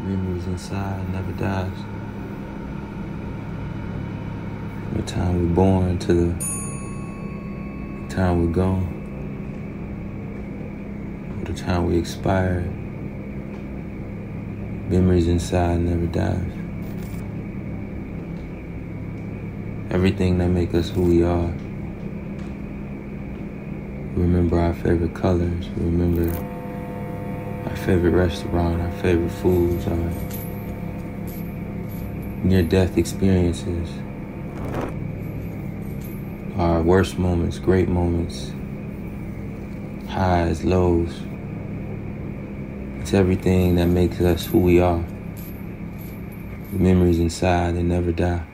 Memories inside never dies. From the time we're born to the time we're gone, or the time we expire, memories inside never dies. Everything that makes us who we are. We remember our favorite colors. We remember our favorite restaurant, our favorite foods, our near-death experiences, our worst moments, great moments, highs, lows. It's everything that makes us who we are. The memories inside, they never die.